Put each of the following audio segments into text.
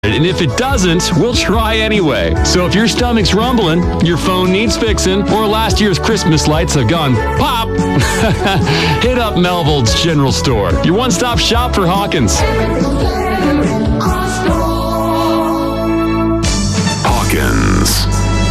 And if it doesn't, we'll try anyway. So if your stomach's rumbling, your phone needs fixing, or last year's Christmas lights have gone pop, hit up Melvold's General Store, your one-stop shop for Hawkins. Hawkins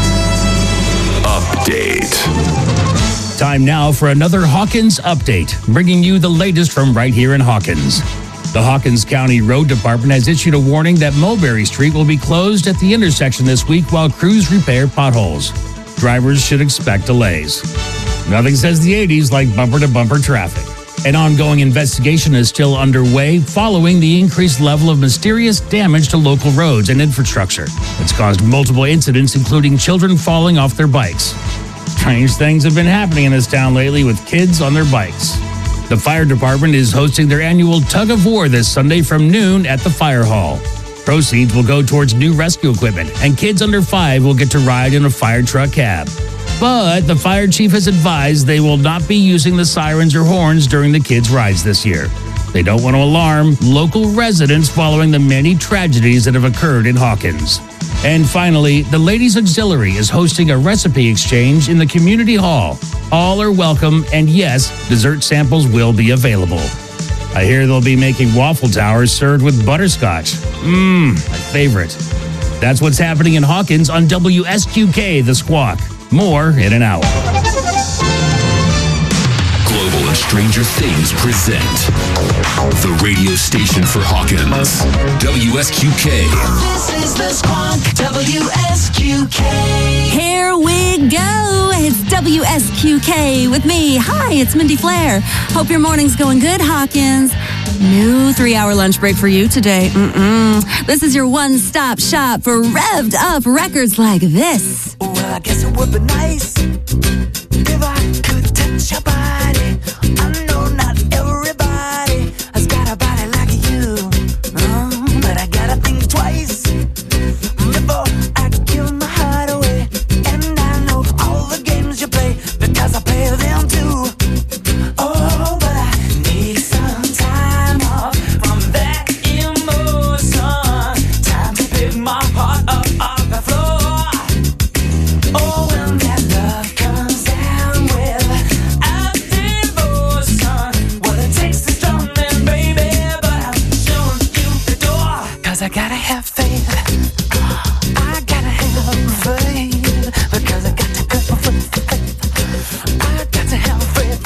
Update. Time now for another Hawkins Update, bringing you the latest from right here in Hawkins. The Hawkins County Road Department has issued a warning that Mulberry Street will be closed at the intersection this week while crews repair potholes. Drivers should expect delays. Nothing says the 80s like bumper-to-bumper traffic. An ongoing investigation is still underway following the increased level of mysterious damage to local roads and infrastructure. It's caused multiple incidents, including children falling off their bikes. Strange things have been happening in this town lately with kids on their bikes. The fire department is hosting their annual Tug of War this Sunday from noon at the fire hall. Proceeds will go towards new rescue equipment, and kids under 5 will get to ride in a fire truck cab. But the fire chief has advised they will not be using the sirens or horns during the kids' rides this year. They don't want to alarm local residents following the many tragedies that have occurred in Hawkins. And finally, the Ladies Auxiliary is hosting a recipe exchange in the community hall. All are welcome, and yes, dessert samples will be available. I hear they'll be making waffle towers served with butterscotch. My favorite. That's what's happening in Hawkins on WSQK The Squawk. More in an hour. Global and Stranger Things present the radio station for Hawkins, WSQK. This is the Squawk, WSQK. Here we go. It's WSQK with me. Hi, it's Mindy Flair. Hope your morning's going good, Hawkins. New 3-hour lunch break for you today. This is your one-stop shop for revved up records like this. Well, I guess it would be nice if I could touch your body. I know not everybody has got a body like you, but I gotta think twice before I give my heart away. And I know all the games you play because I play them too. Oh, but I need some time off from that emotion. Time to pick my heart up off the floor. Oh, when that love comes down with a devotion, well, it takes a strong man, baby, but I'm showing you the door. 'Cause I gotta have faith. I gotta have faith. Because I got to go for faith. I got to have faith,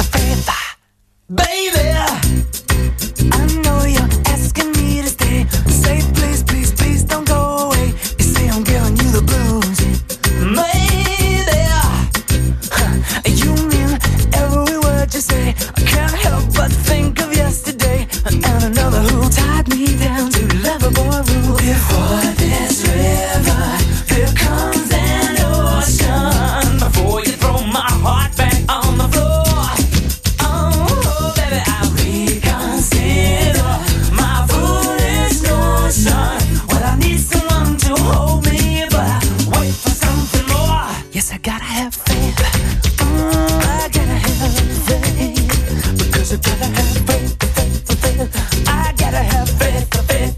baby. I know you're asking me to stay. Say please, please, please don't go away. You say I'm giving you the blues. Maybe you mean every word you say. I can't help but think of yesterday and another who tied me down to Loverboy rule. Before this river, here comes an ocean. Before you throw my heart back on the floor. Oh, baby, I reconsider my foolish notion. Well, I need someone to hold me, but I wait for something more. Yes, I gotta have faith. I gotta have faith. Because I gotta have faith. I gotta have faith.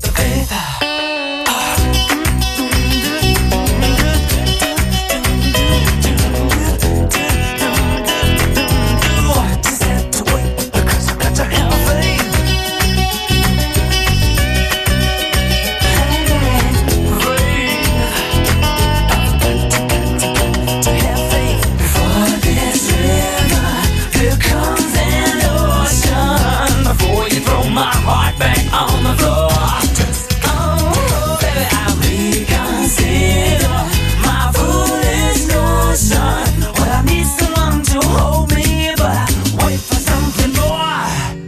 Just have to wait because I got to have faith. To have faith. Before this river, here comes an ocean. Before you throw my heart back on the floor. Oh, baby, I reconsider my foolish notion. Well, I need someone to hold me, but I wait for something more.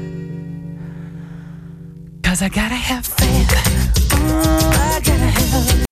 'Cause I gotta have faith. I gotta have.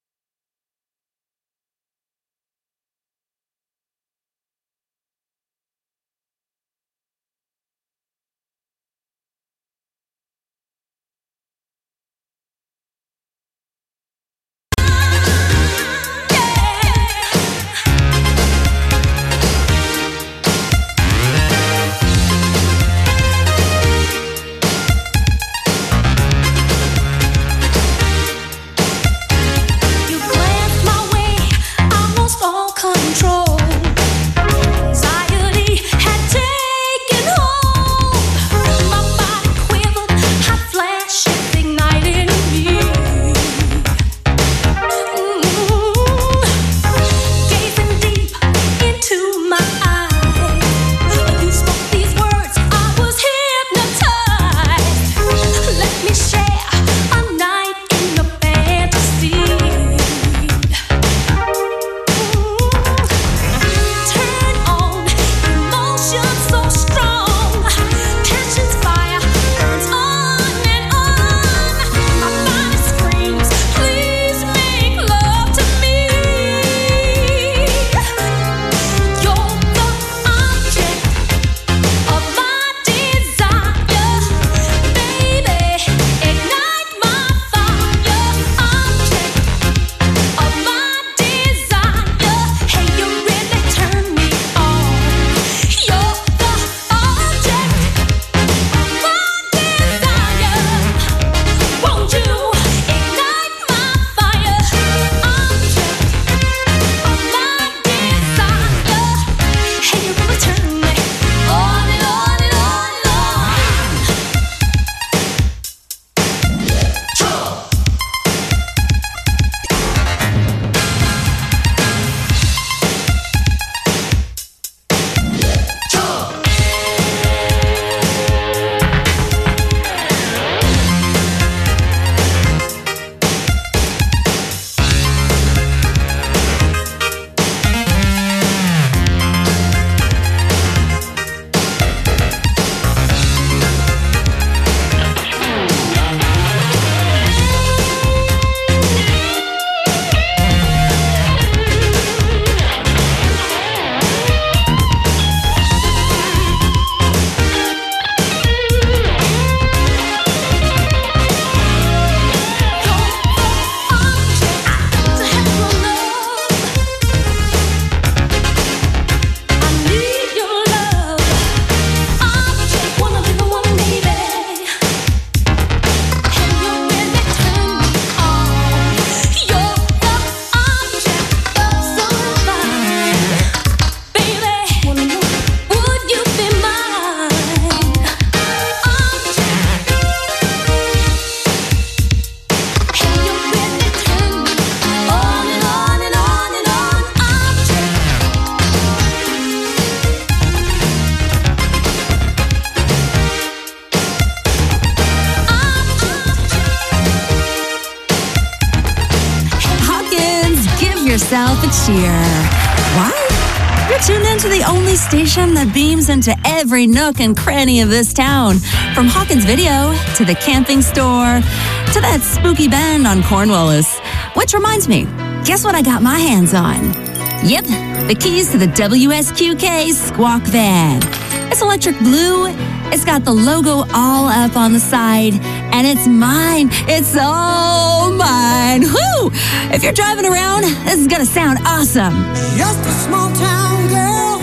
yourself a cheer. Why? You're tuned into the only station that beams into every nook and cranny of this town. From Hawkins Video to the camping store to that spooky band on Cornwallis. Which reminds me, guess what I got my hands on? Yep, the keys to the WSQK Squawk Van. It's electric blue. It's got the logo all up on the side. And it's mine. It's all mine. Woo! If you're driving around, this is going to sound awesome. Just a small town girl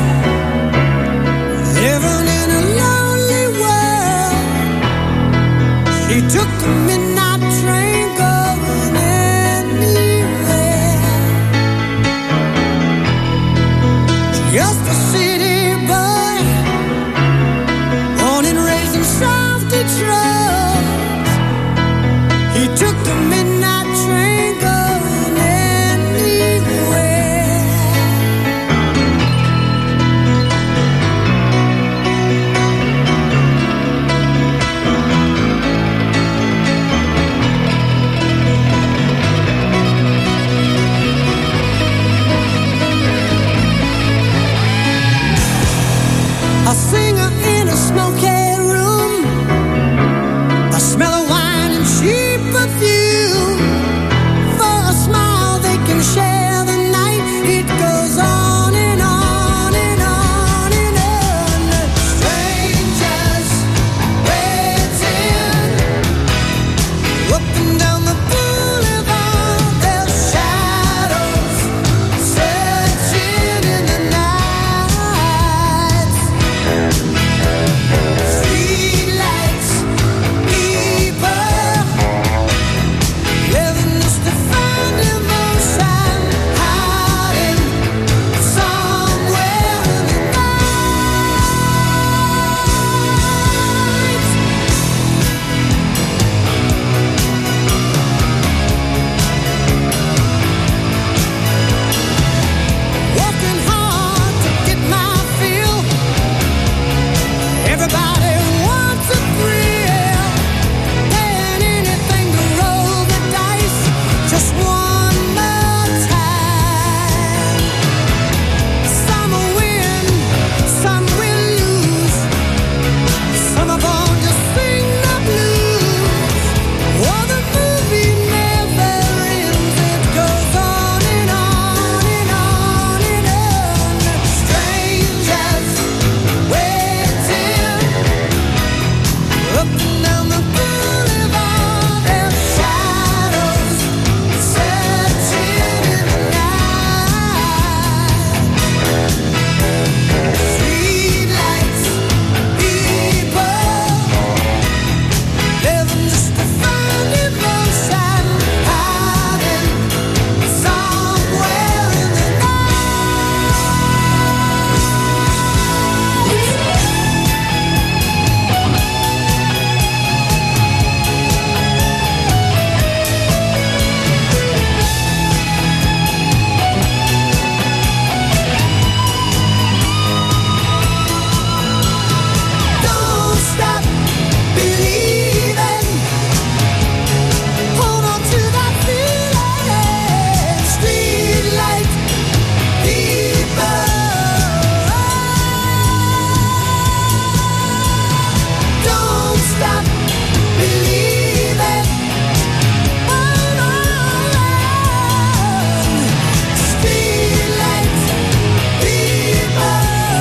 living in a lonely world. She took the midnight train going anywhere. Just a city boy, born and raised in South Detroit. He took the midnight train going anywhere. A singer in a smoky room, the smell of wine and cheap perfume. For a smile they can share the night. It goes on and on and on and on. Strangers waiting up and down the boulevard. Their shadows searching in the night. Streetlights, people living just to find emotion, hiding somewhere in the night. Working hard to get my fill. Everybody wants a thrill, paying anything to roll the dice just one more time. Some will win, some will lose. Some of them just sing the blues. Oh, the movie never ends. It goes on and on and on and on. Strangers waiting up and down the boulevard. Their shadows searching in the night. Streetlights, people living just to find emotion, hiding somewhere in the Don't stop believing. Hold on to that feeling. Streetlight people. Don't stop believing. Hold on. Streetlight people.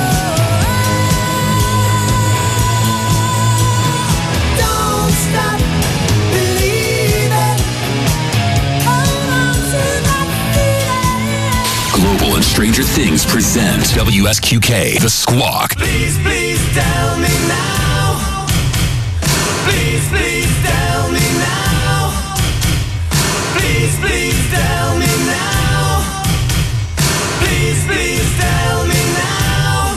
Don't stop believing. Hold on to that feeling. Global and Stranger Things present WSQK, The Squawk. Please, please tell me now. Please, please tell me now. Please, please tell me now. Please, please tell me now.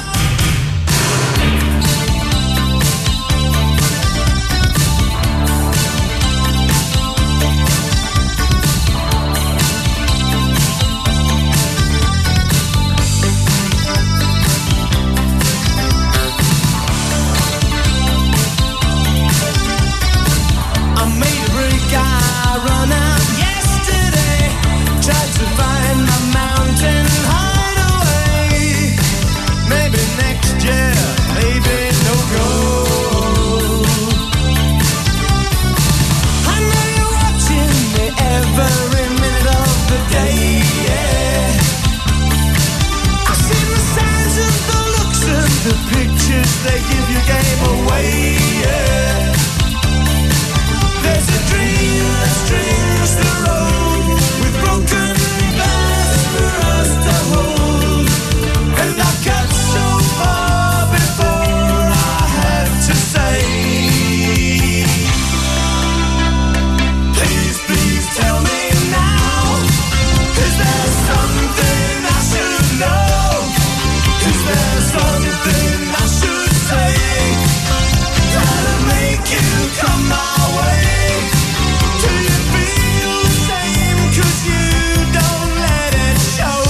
every minute of the day. Yeah. I see the signs and the looks and the pictures they give you gave away. Yeah. There's a dream that strings the road with broken glass for us to hold, and I got so far before I had to say, please, please tell me now, is there something I should know? Is there something I should say that'll make you come my way? Do you feel the same? 'Cause you don't let it show.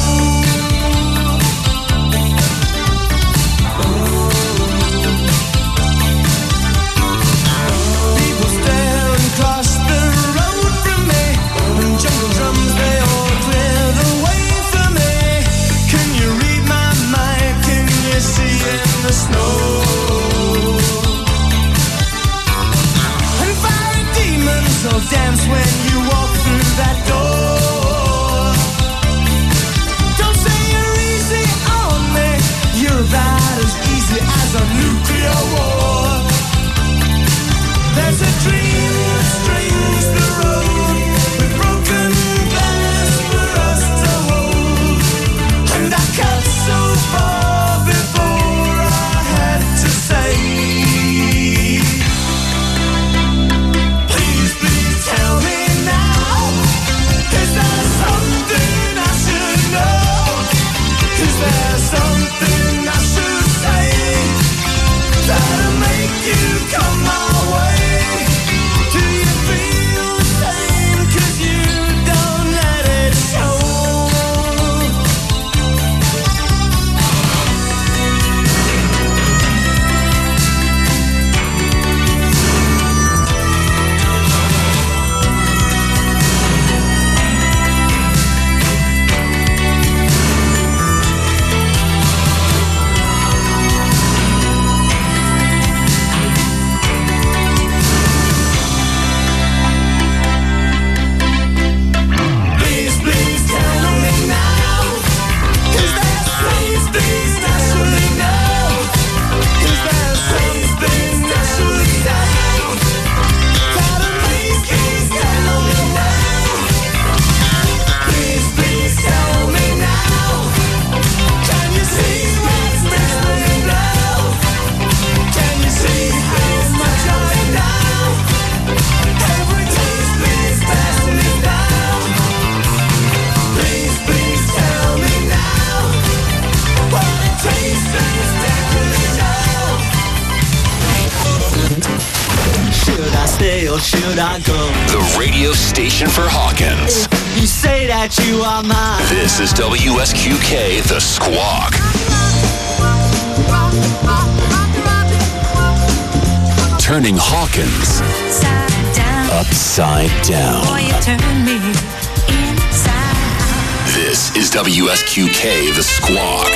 People stare and cross the road from me, and jungle drums they all clear the way for me. Can you read my mind? Can you see in the snow? And fiery demons will dance when you walk through that door. Don't say you're easy on me, you're about as easy as a nuclear war. There's a dream that strings the road with broken glass for us to hold, and I cut so far before I had to say, please, please tell me now, is there something I should know? Is there something I should say that'll make you come my way? Do you feel the same? 'Cause you don't let it show. Please, please tell me now, is there something I should know? Is there something I should say that'll make you tell me now? Please, please tell me now, can you see what's missing now? Can you see how much I know? Every taste, please pass me down. Please, please tell me now, what it tastes is that could show. Should I stay or should I go? The radio station for Hawkins. You say that you are mine. This is WSQK, The Squawk. Turning Hawkins upside down. Boy, you turn me inside. This is WSQK, The Squawk.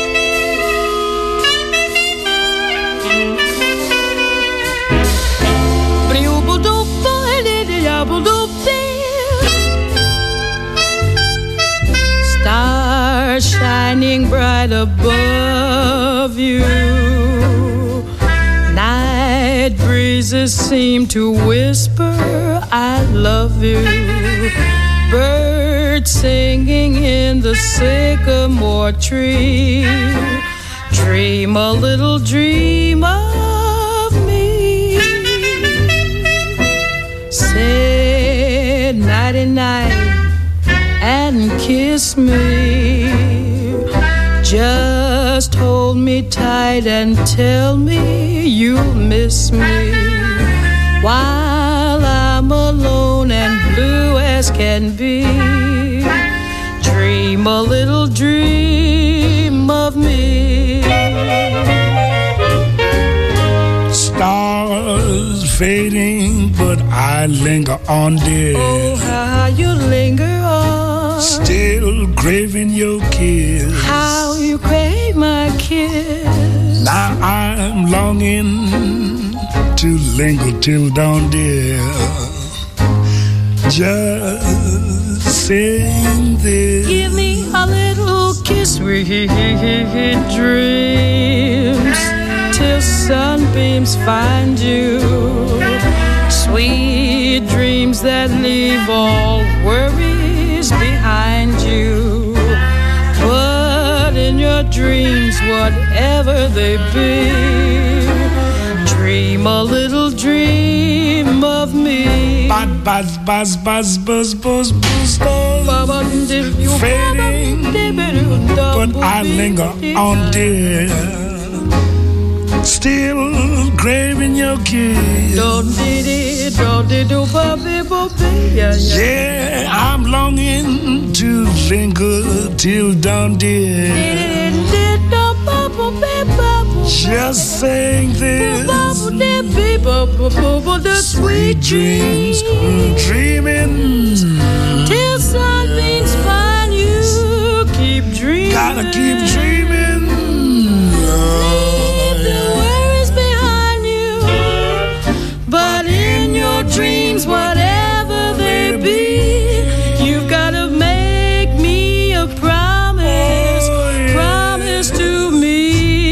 Stars shining bright above you. Night breezes seem to whisper, I love you. Birds singing in the sycamore tree. Dream a little dream of me. Say nighty-night and kiss me. Just hold me tight and tell me you'll miss me. While I'm alone and blue as can be. Dream a little dream of me. Stars fading, but I linger on, dear. Oh, how you linger on. Still craving your kiss. How you crave my kiss. Now I'm longing to linger till dawn, dear. Just sing this. Give me a little kiss, sweet dreams, till sunbeams find you. Sweet dreams that leave all worries behind you. But in your dreams, whatever they be, dream a little dream of me. Buzz, buzz, buzz, buzz, buzz, buzz, buzz. Fading, but I linger on, dear. Still craving your kiss. Yeah, I'm longing to linger till dawn, dear. Just saying this. Sweet dreams, dreaming till sunbeams find you. Keep dreaming. Gotta keep dreaming. Leave the worries behind you. But in your dreams, whatever they be, you've gotta make me a promise. Promise to me.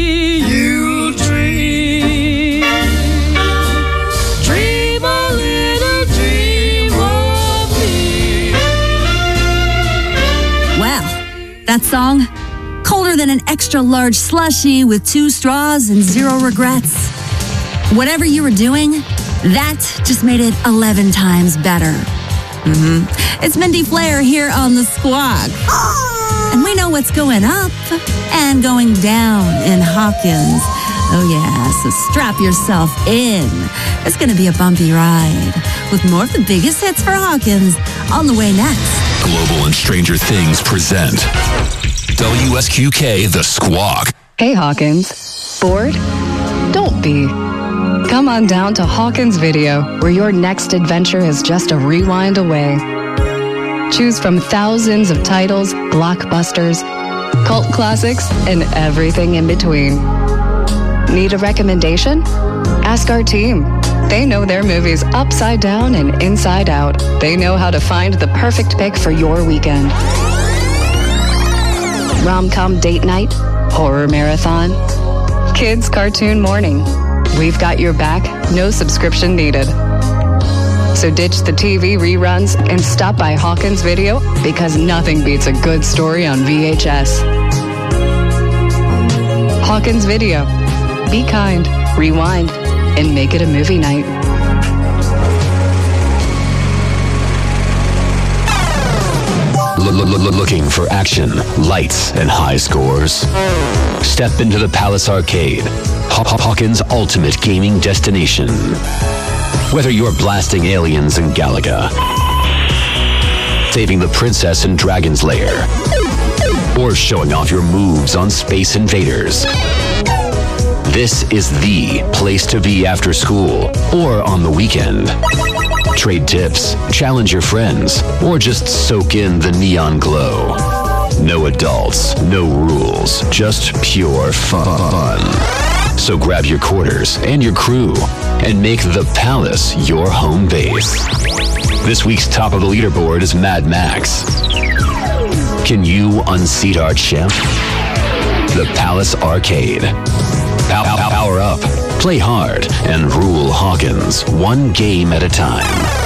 That song, colder than an extra large slushie with 2 straws and 0 regrets. Whatever you were doing, that just made it 11 times better. It's Mindy Flair here on The Squawk. And we know what's going up and going down in Hawkins. Oh yeah, so strap yourself in. It's going to be a bumpy ride with more of the biggest hits for Hawkins on the way next. Global and Stranger Things present WSQK The Squawk. Hey Hawkins, bored? Don't be. Come on down to Hawkins Video, where your next adventure is just a rewind away. Choose from thousands of titles, blockbusters, cult classics, and everything in between. Need a recommendation? Ask our team. They know their movies upside down and inside out. They know how to find the perfect pick for your weekend. Rom-com date night, horror marathon, kids cartoon morning. We've got your back, no subscription needed. So ditch the TV reruns and stop by Hawkins Video, because nothing beats a good story on VHS. Hawkins Video. Be kind, rewind, and make it a movie night. Looking for action, lights, and high scores? Step into the Palace Arcade, Hawkins' ultimate gaming destination. Whether you're blasting aliens in Galaga, saving the princess in Dragon's Lair, or showing off your moves on Space Invaders, this is the place to be after school or on the weekend. Trade tips, challenge your friends, or just soak in the neon glow. No adults, no rules, just pure fun. So grab your quarters and your crew and make the Palace your home base. This week's top of the leaderboard is Mad Max. Can you unseat our champ? The Palace Arcade. Power up, play hard, and rule Hawkins one game at a time.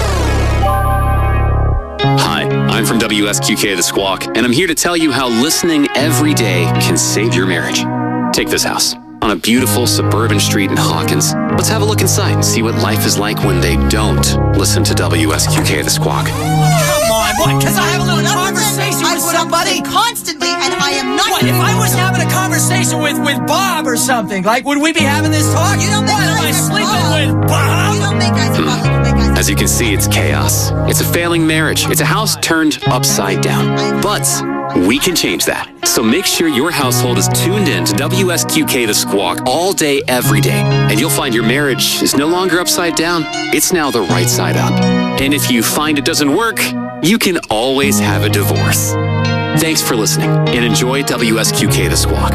Hi, I'm from WSQK The Squawk, and I'm here to tell you how listening every day can save your marriage. Take this house on a beautiful suburban street in Hawkins. Let's have a look inside and see what life is like when they don't listen to WSQK The Squawk. Come on, what? Because I have a little conversation with somebody constantly, and I am not. What? If I was having a conversation with Bob or something, like, would we be having this talk? You don't make what, am I sleeping with Bob? You don't make eyes about As you can see, it's chaos. It's a failing marriage. It's a house turned upside down. But we can change that. So make sure your household is tuned in to WSQK The Squawk all day, every day. And you'll find your marriage is no longer upside down. It's now the right side up. And if you find it doesn't work, you can always have a divorce. Thanks for listening and enjoy WSQK The Squawk.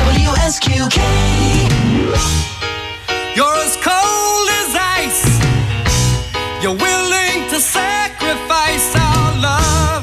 WSQK. You're as cold as ice. willing to sacrifice our love.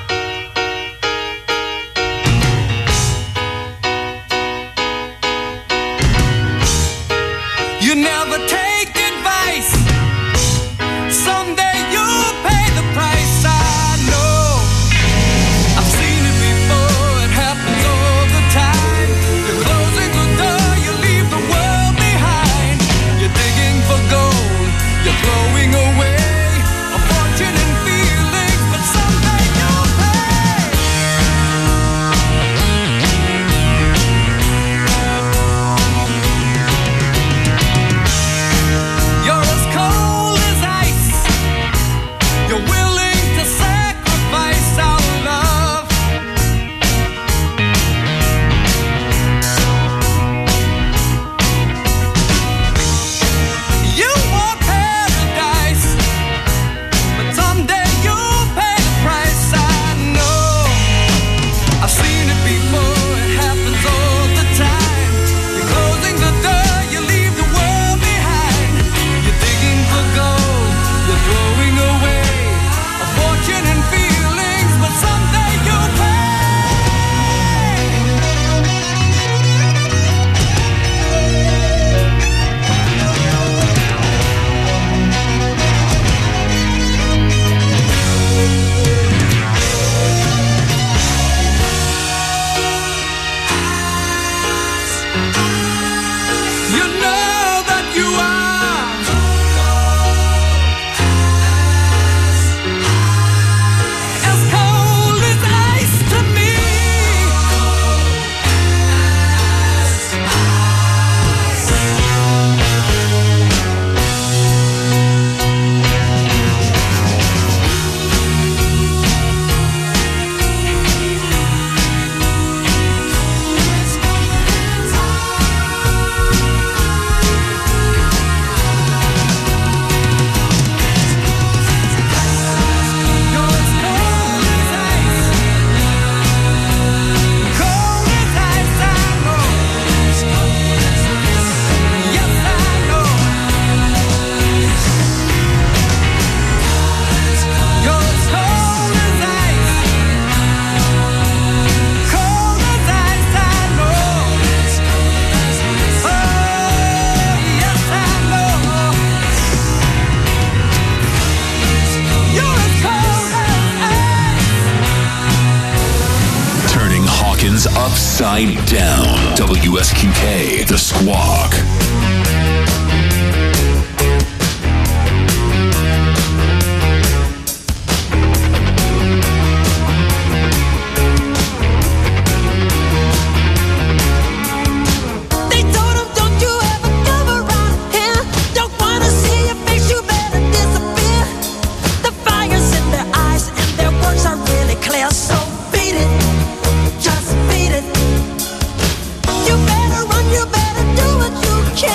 You never take advice. Someday you'll pay the price. I know. I've seen it before. It happens all the time. You're closing the door. You leave the world behind. You're digging for gold. You're throwing away a fortune and feelings, but someday you'll pay. You're as cold as ice. You're willing to sacrifice our love. You want paradise, but someday you'll pay the price. I know. I've seen it before. It happens all the time. You're closing the door. You leave the world behind. You're digging for gold. You're throwing away a fortune and feelings, but someday you'll pay. You know that you are as cold as ice to me. You're as cold as ice. Cold as ice, I know. Yes, I know. You're as cold as ice. Cold as ice, I know. Oh, yes, I know. You're as cold as ice. Turning Hawkins upside down. WSQK, The Squawk. They told him, don't you ever come around here. Don't wanna see your face, you better disappear. The fire's in their eyes and their words are really clear. So beat it, just beat it. You better run, you better do what you can.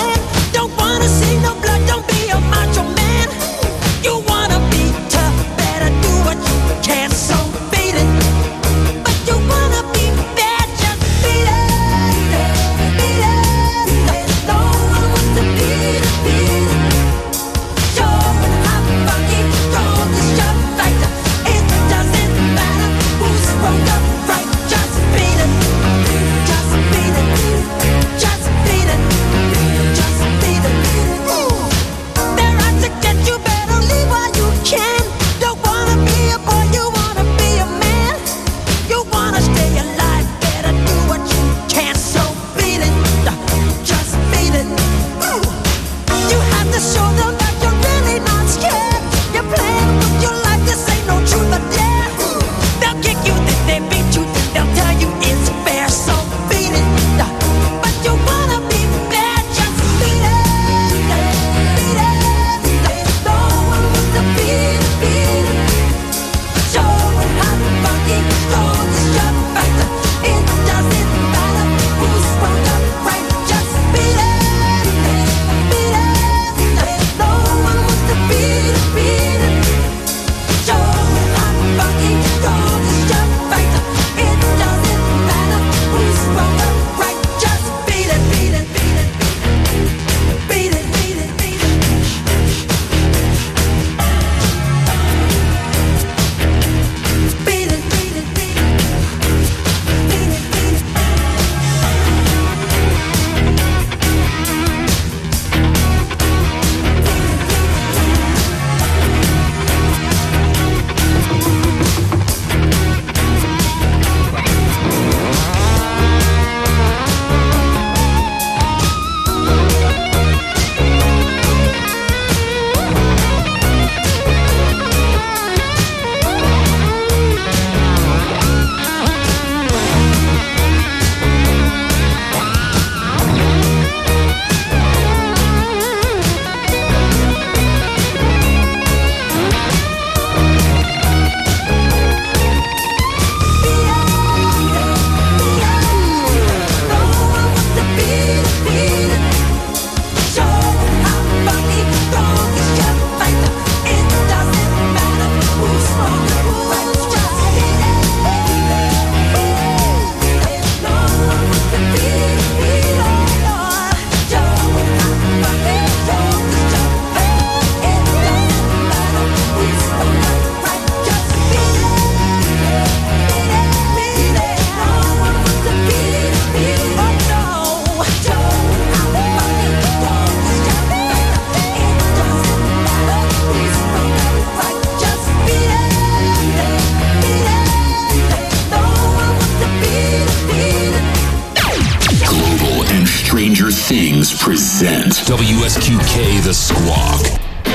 present WSQK The Squawk.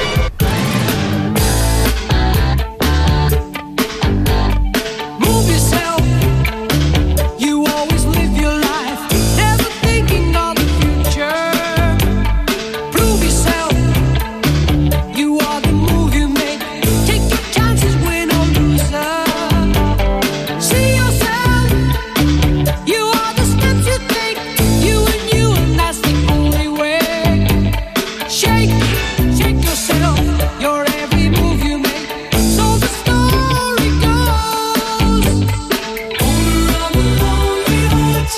Move yourself. You always live your life, never thinking of the future. Prove yourself. You are the move you make. Take your chances, win or loser. See yourself. You are the steps you take. You, and that's the only way. Shake yourself. Your every move you make. So the story goes. Owner of a lonely heart.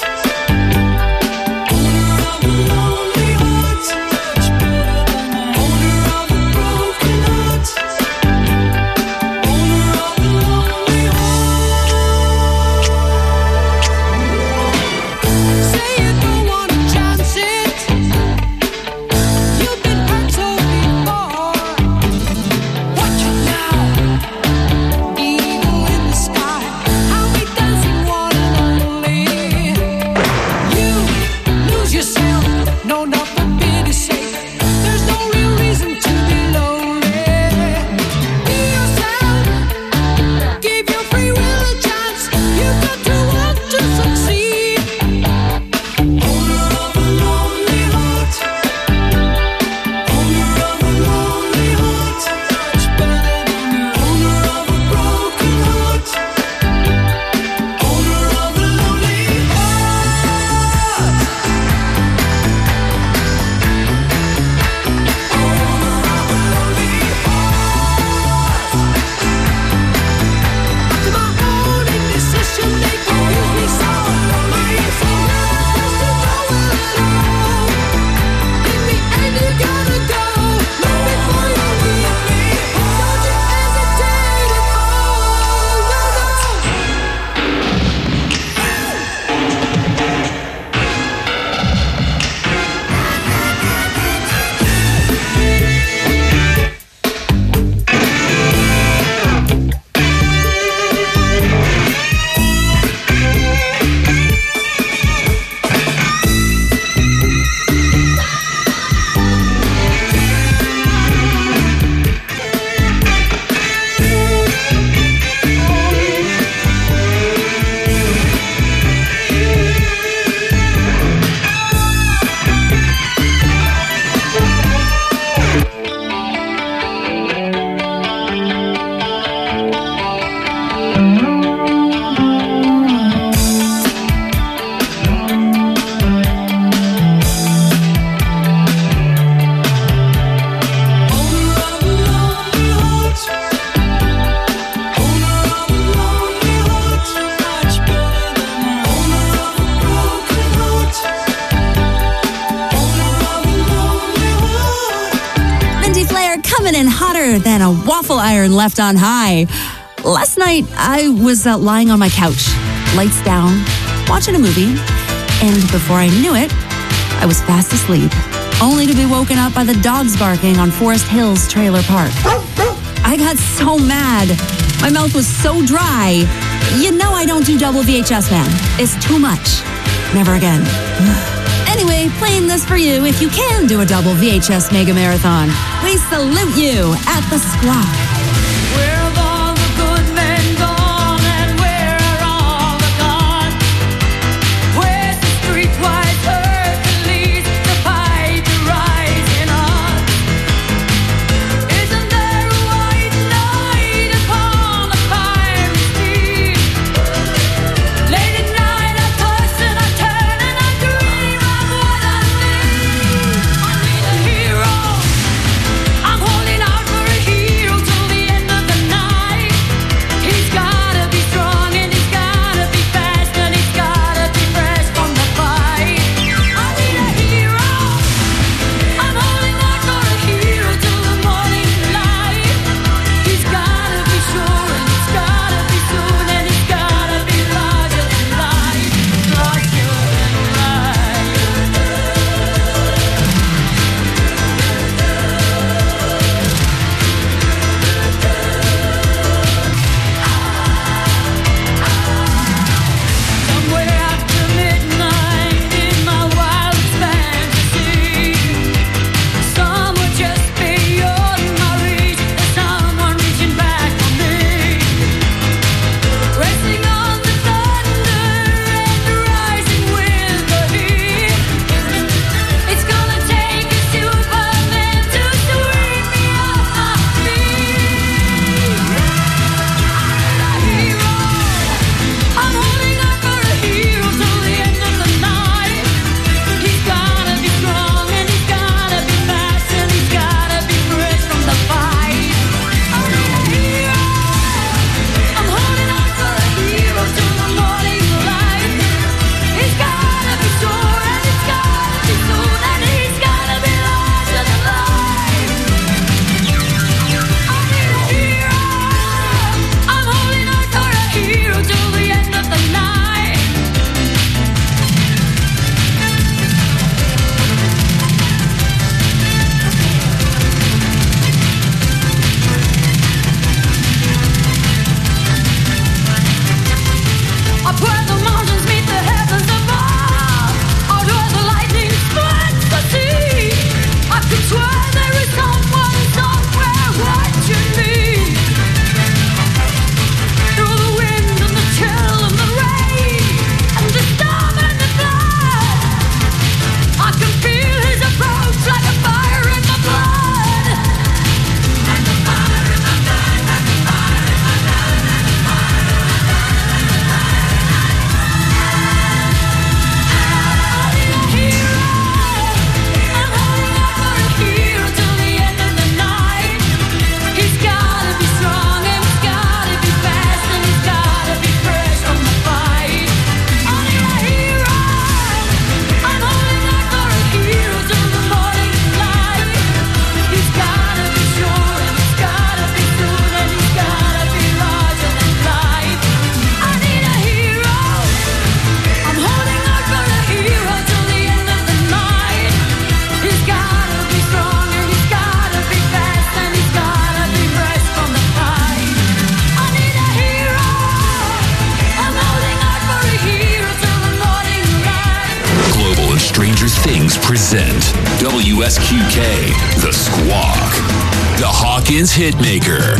Owner of a lonely heart. Owner of a broken heart. Owner of a lonely heart. Say you don't want to chance it. You've been hurt so before. Watch it now. Eagle in the sky. I'll be dancing one and only. You lose yourself. No, nothing big is safe. There's no real reason to be lonely. Be yourself. Give your free will a chance. You've got to want to succeed. Owner of a lonely heart. Owner of a lonely heart. Owner of a broken heart. Owner of a lonely heart. To my own indecision, they confuse me so. My instinct knows to go alone. In the end, you gotta go. Not before you leave me. Don't you hesitate at all. No, no. Owner of a lonely heart. Owner of a lonely heart. Owner of a broken heart. Owner of a lonely heart. Mindy Flair coming in hotter than a waffle iron left on high. Last night, I was lying on my couch, lights down, watching a movie, and before I knew it, I was fast asleep, only to be woken up by the dogs barking on Forest Hills Trailer Park. I got so mad. My mouth was so dry. You know I don't do double VHS, man. It's too much. Never again. Anyway, playing this for you if you can do a double VHS mega marathon. We salute you at the Squawk. Where have all the good men gone, and where are all the gone? Where's the streetwise Hercules to fight the rising odds? Isn't there a white knight upon a fiery steed? Late at night I toss and I turn and I dream of what I need. I need a hero. I'm holding out for a hero to present WSQK, The Squawk, the Hawkins Hitmaker.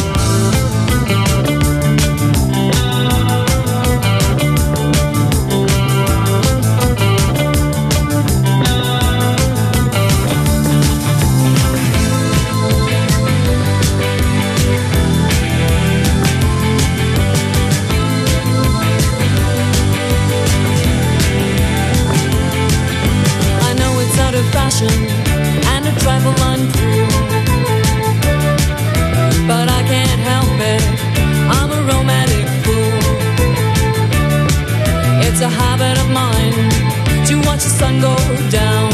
And a trifle uncool, but I can't help it, I'm a romantic fool. It's a habit of mine to watch the sun go down.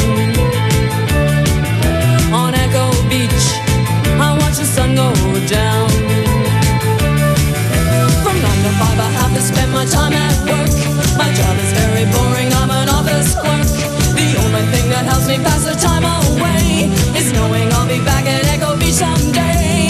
On Echo Beach, I watch the sun go down. From 9 to 5 I have to spend my time at work. My job is very boring, I'm an office clerk. The only thing that helps me pass the time away is knowing I'll be back at Echo Beach someday.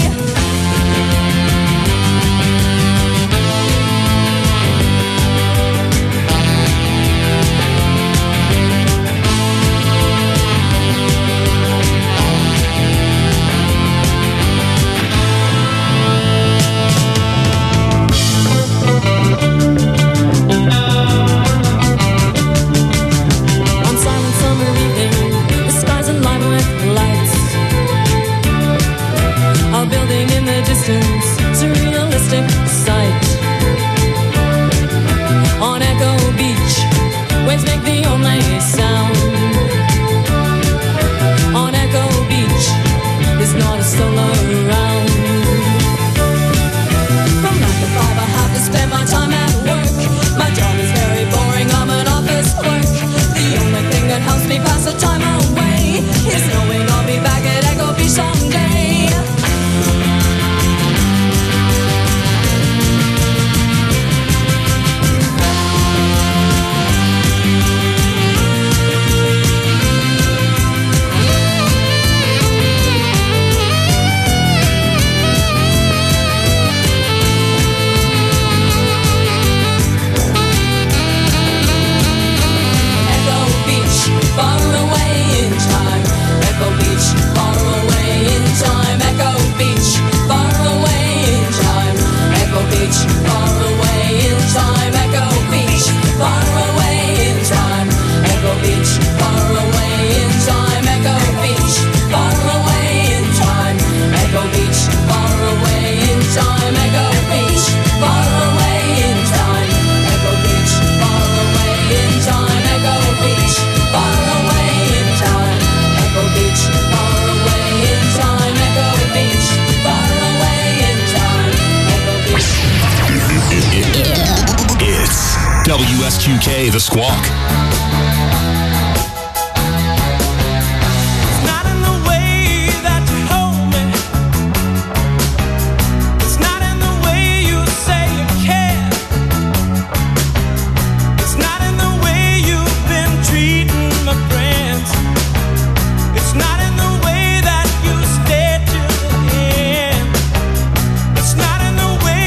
Building in the distance, surrealistic sight. On Echo Beach, waves make the only sound. On Echo Beach, there's not a soul around. From 9 to 5 I have to spend my time at work. My job is very boring, I'm an office clerk. The only thing that helps me pass the time away is knowing I'll be back at Echo Beach someday. WSQK, The Squawk.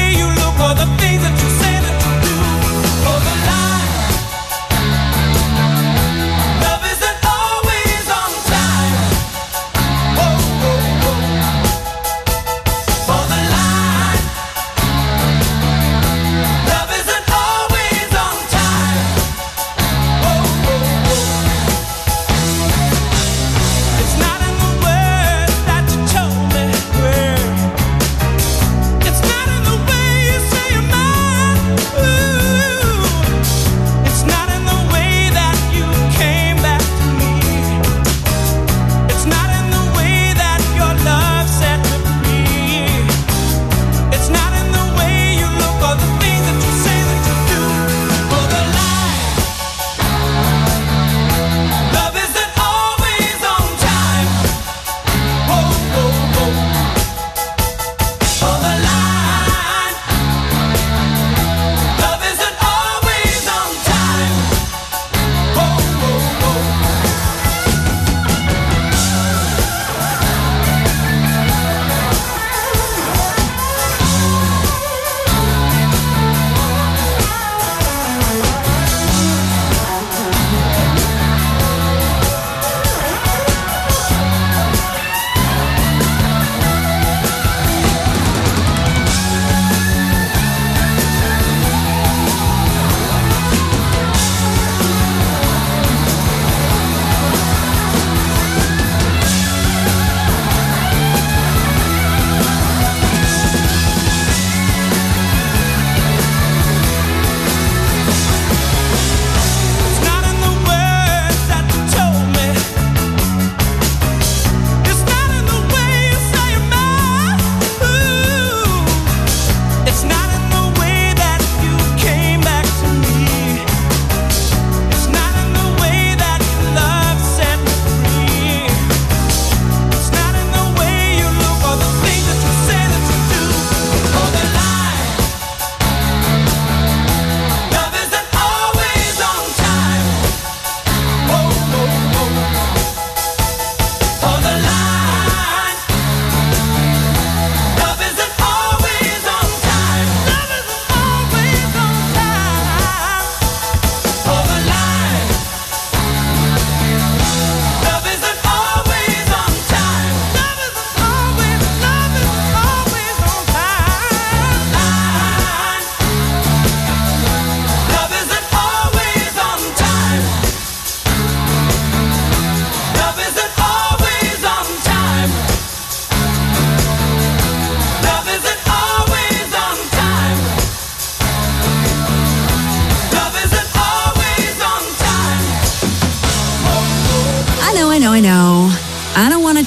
Things that you say that you do, for the lie.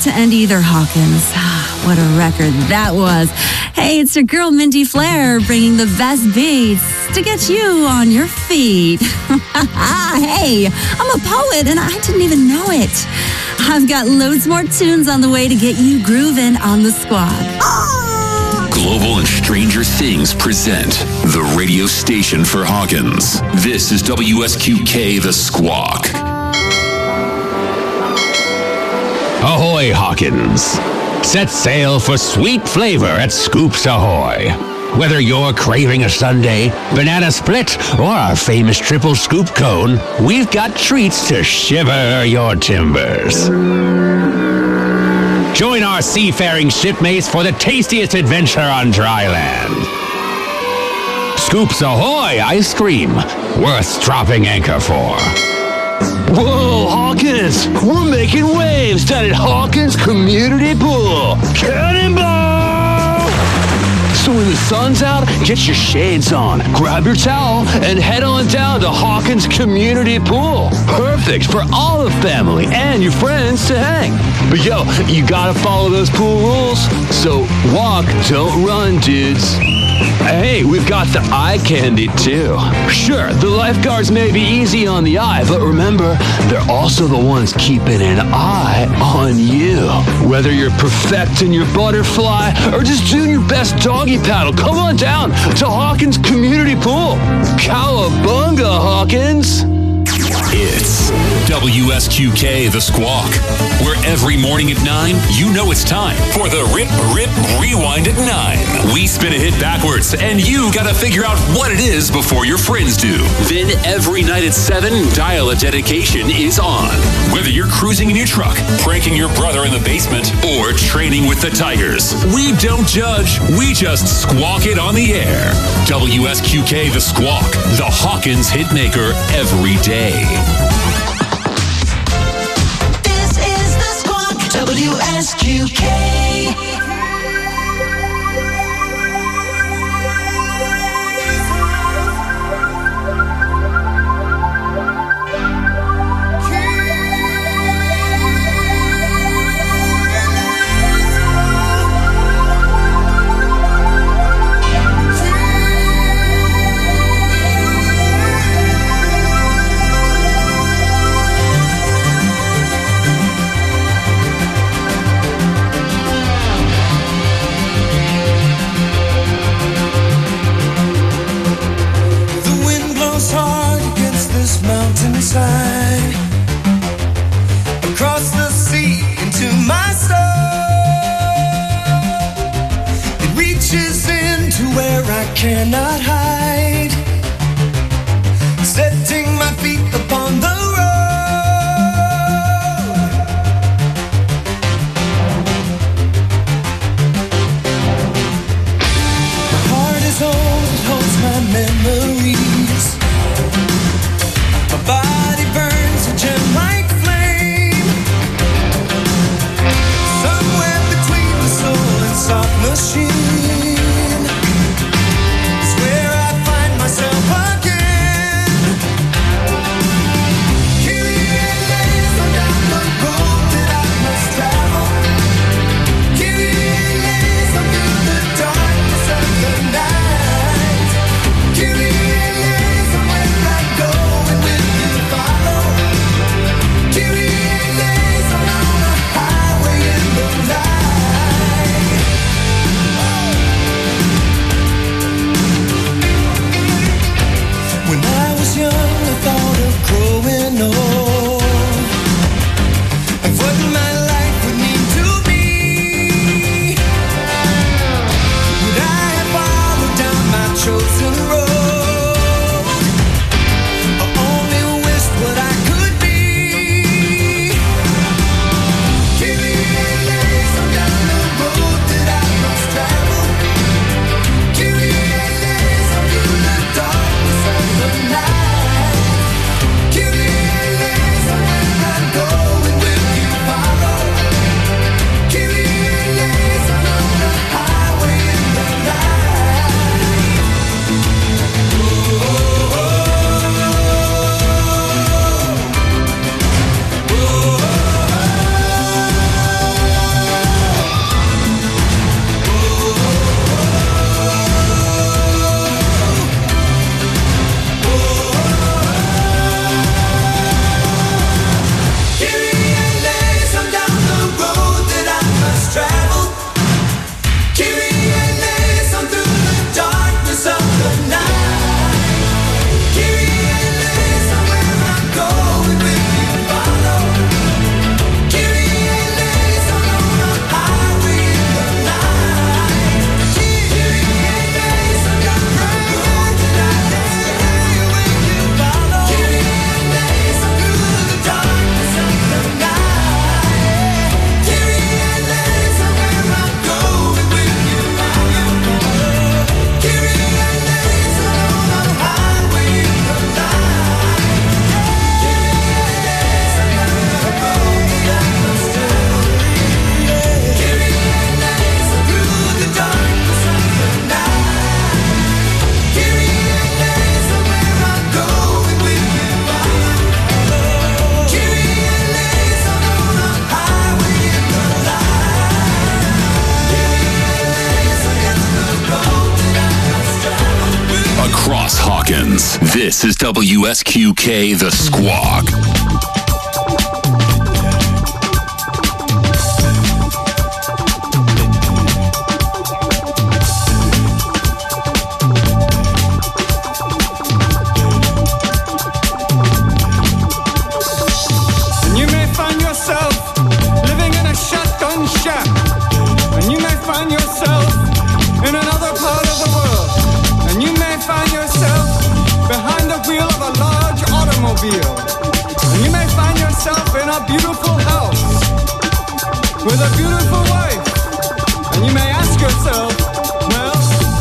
to end either, Hawkins. What a record that was. Hey, it's your girl, Mindy Flair, bringing the best beats to get you on your feet. Hey, I'm a poet and I didn't even know it. I've got loads more tunes on the way to get you grooving on the squad. Global and Stranger Things present the radio station for Hawkins. This is WSQK The Squawk. Ahoy, Hawkins. Set sail for sweet flavor at Scoops Ahoy. Whether you're craving a sundae, banana split, or our famous triple scoop cone, we've got treats to shiver your timbers. Join our seafaring shipmates for the tastiest adventure on dry land. Scoops Ahoy ice cream, worth dropping anchor for. Whoa, Hawkins! We're making waves down at Hawkins Community Pool. Cannonball! So when the sun's out, get your shades on, grab your towel, and head on down to Hawkins Community Pool. Perfect for all the family and your friends to hang. But yo, you gotta follow those pool rules. So walk, don't run, dudes. Hey, we've got the eye candy too. Sure, the lifeguards may be easy on the eye, but remember, they're also the ones keeping an eye on you. Whether you're perfecting your butterfly or just doing your best doggy paddle, come on down to Hawkins Community Pool. Cowabunga, Hawkins! It's WSQK The Squawk, where every morning at 9, you know it's time for the Rip Rewind at 9. We spin a hit backwards, and you gotta figure out what it is before your friends do. Then every night at 7, Dial a Dedication is on. Whether you're cruising in your truck, pranking your brother in the basement, or training with the Tigers, we don't judge, we just squawk it on the air. WSQK The Squawk, the Hawkins hitmaker every day. This is the Squawk, WSQK. Mountainside, across the sea into my soul. It reaches into where I cannot hide, setting my feet upon the road. My heart is old, it holds my memories. My body burns a gem like flame. Somewhere between the soul and soft machine is where I find myself again. Kyrie eleison down the road that I must travel. Kyrie eleison through the darkness of the night. Kyrie eleison where I go and will you follow? across Hawkins. This is WSQK The Squawk. And you may find yourself living in a shotgun shack. And you may find yourself in another part of the world. And you may find yourself behind the wheel of a large automobile. And you may find yourself in a beautiful house with a beautiful wife. And you may ask yourself, well,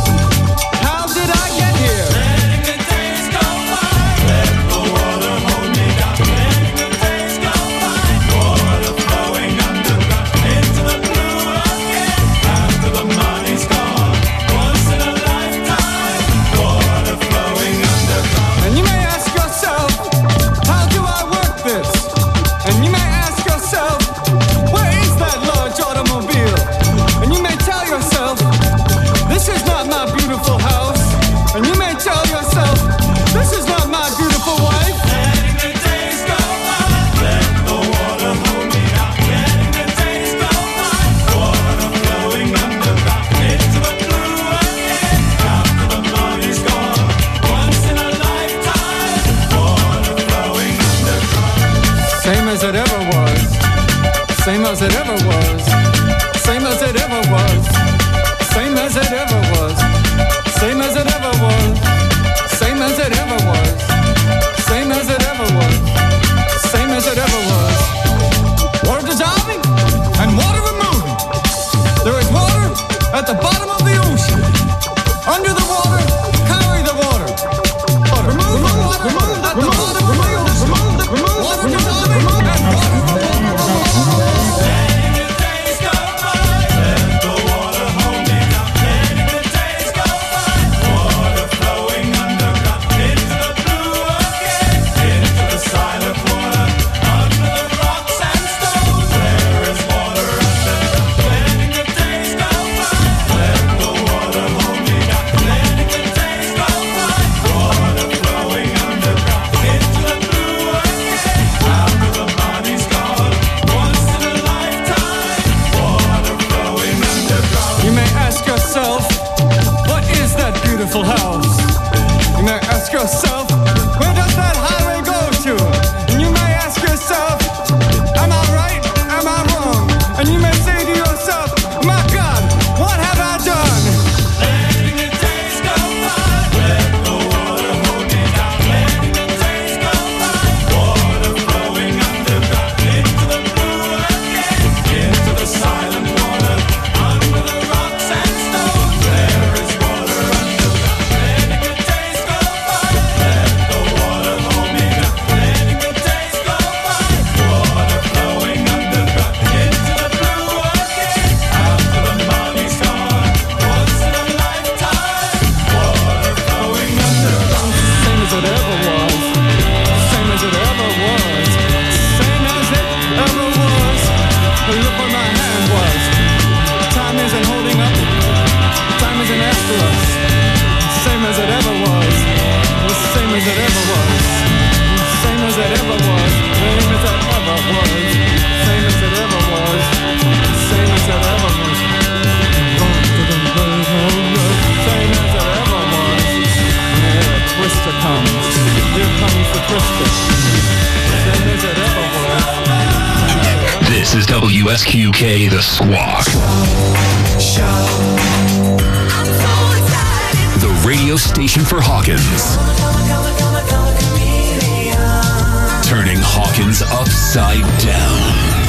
how did I get here? Letting the days go by, let the water hold me down. Letting the days go by, water flowing underground into the blue again. After the money's gone, once in a lifetime, water flowing underground. And you may ask yourself, how do I work this? And you may ask yourself, where is that large automobile? And you may tell yourself, this is not my beautiful house. And you may tell yourself, this is not my beautiful wife. Letting the days go by, let the water hold me down. Letting the days go by, water flowing underground into the blue again. After the money's gone, once in a lifetime, water flowing underground. Same as it ever was. Same as it ever was. Same as it ever was. Same as it ever was. Same as it ever was. Same as it ever was. Same as it ever was. Same as it ever was. Water dissolving and water removing. There is water at the bottom of the ocean. Under the water, carry the water. Remove the water at the bottom of the ocean. Water dissolving and water removing. Letting the days go by, let the water hold me down. Letting the days go by, water flowing underground into the blue again, into the silent water, under the rocks and stones. There is water underground. Letting the days go by, let the water hold me down. Letting the days go by, water flowing underground into the blue again. After the money's gone, once in a lifetime, water flowing underground. You may ask yourself, what is that beautiful house? You may ask yourself, where does that highway go to? And you may ask yourself, am I right? Am I wrong? And you may say to yourself, my God, what have I done? Letting the days go by, let the water hold me down. Letting the days go by, water flowing underground into the blue again, into the silent water, under the rocks and stones. There is water underground. Letting the days go by, let the water hold me down. Letting the days go by, water flowing underground into the blue again. After the money's gone, once in a lifetime, water flowing underground. Same as it ever was. Same as it ever was. Same as it ever was. Look where my hand was. Time isn't holding up. Time isn't after us. Same as it ever was. Same as it ever was. Same as it ever was. Same as it ever was. Same as it ever was. Same as it ever was. Same as it ever was. Here Twister comes. Here comes the Twister. Same as it ever was. This is WSQK The Squawk. The radio station for Hawkins. Turning Hawkins upside down.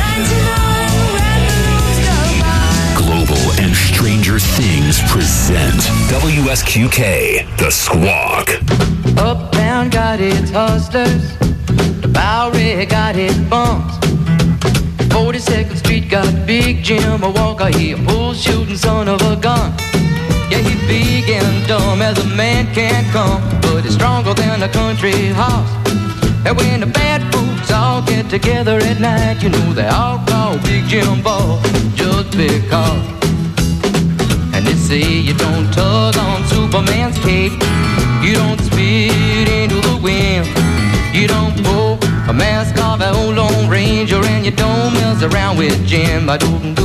Global and Stranger Things present WSQK The Squawk. Uptown got its hustlers, the Bowery got its bums. 42nd Street got Big Jim, a Walker, he a bull shooting son of a gun. Yeah, he's big and dumb as a man can come, but he's stronger than a country horse. And when the bad folks all get together at night, you know they all call Big Jim Boss just because. And they say you don't tug on Superman's cape, You don't spit into the wind. You don't pull a mask off an old Lone Ranger, and you don't mess around with Jim. Well,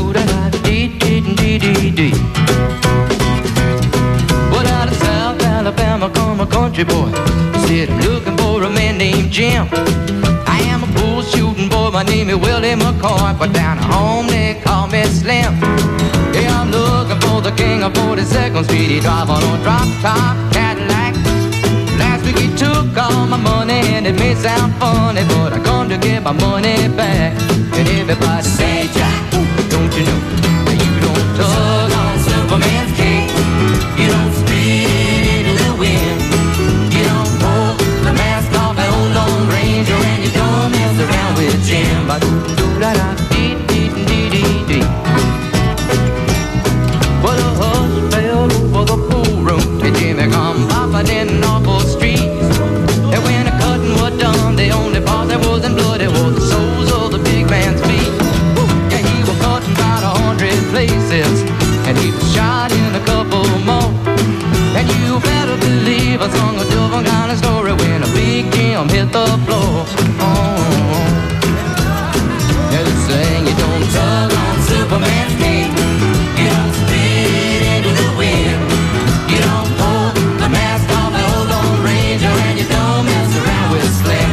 out of South Alabama come a country boy. Said I'm looking for a man named Jim. I am a bull shooting boy, my name is Willie McCoy, but down home they call me Slim. Yeah, I'm looking for the king of 42nd Street. He drive on a drop-top Cadillac. Last week he took all my money, and it may sound funny, but I come to get my money back. And everybody say, Jack, don't you know that you don't tug on Superman's cape? You don't spit into the wind. You don't pull the mask off an old Lone Ranger, and you don't mess around with Jim. Well, the hush fell over the pool room, and Jimmy come popping in off the street. And when the cutting was done, the only part that wasn't bloody was the soles of the big man's feet. Yeah, he was cutting about 100 places, and he was shot in a couple more. And you better believe I sung a different kind of story when a big Jim hit the floor. Yeah, they saying you don't tug on Superman's cape. You don't spit into the wind. You don't pull the mask off an old Lone Ranger, and you don't mess around with Slim.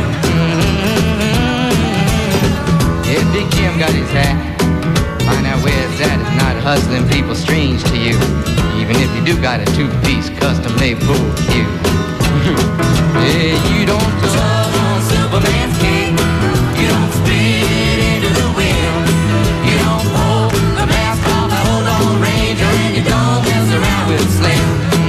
Yeah, Big Jim got his hat. Find out where it's at. It's not hustling people strange to you, even if you do got a two-piece custom-made bull cue. Yeah, you don't tug on Superman's cape. You don't spit into the wind. You don't pull the mask off an old Lone Ranger, and you don't mess around with Slim.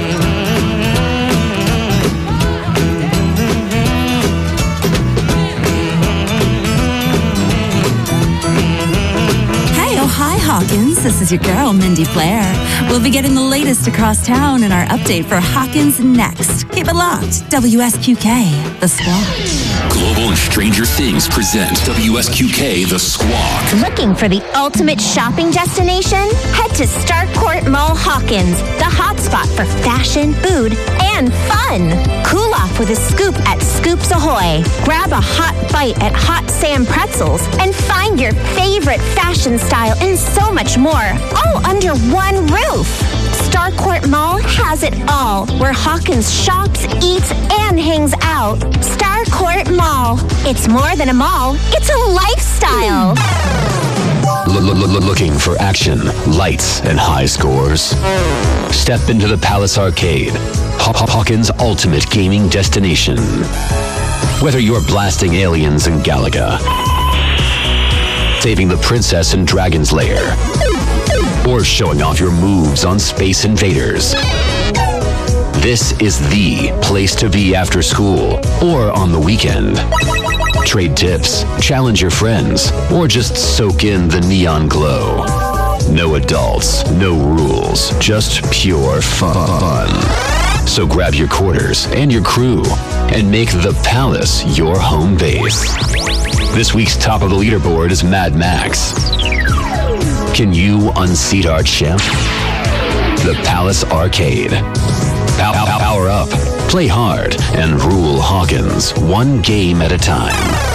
Hey, oh hi Hawkins, this is your girl Mindy Flair. We'll be getting the latest across town in our update for Hawkins next. Keep it locked, WSQK, The Squawk. Global and Stranger Things present WSQK The Squawk. Looking for the ultimate shopping destination? Head to Starcourt Mall Hawkins, the hotspot for fashion, food, and fun. Cool off with a scoop at Scoops Ahoy. Grab a hot bite at Hot Sam Pretzels and find your favorite fashion style and so much more, all under one roof. Starcourt Mall has it all, where Hawkins shops, eats, and hangs out. Starcourt Mall. It's more than a mall, it's a lifestyle. Looking for action, lights, and high scores? Step into the Palace Arcade, Hawkins' ultimate gaming destination. Whether you're blasting aliens in Galaga, saving the princess in Dragon's Lair, or showing off your moves on Space Invaders, this is the place to be after school or on the weekend. Trade tips, challenge your friends, or just soak in the neon glow. No adults, no rules, just pure fun. So grab your quarters and your crew and make the Palace your home base. This week's top of the leaderboard is Mad Max. Can you unseat our champ? The Palace Arcade. Power up, play hard, and rule Hawkins one game at a time.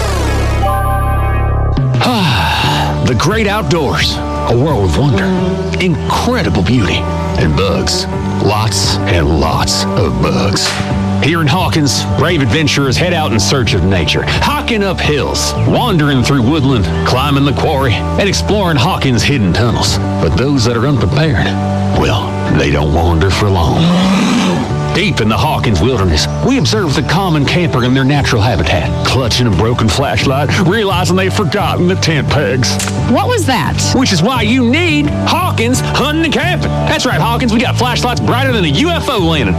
The great outdoors, a world of wonder, incredible beauty, and bugs. Lots and lots of bugs. Here in Hawkins, brave adventurers head out in search of nature, hiking up hills, wandering through woodland, climbing the quarry, and exploring Hawkins' hidden tunnels. But those that are unprepared, well, they don't wander for long. Deep in the Hawkins wilderness, we observe the common camper in their natural habitat, clutching a broken flashlight, realizing they've forgotten the tent pegs. What was that? Which is why you need Hawkins Hunting and Camping. That's right, Hawkins, we got flashlights brighter than a UFO landing.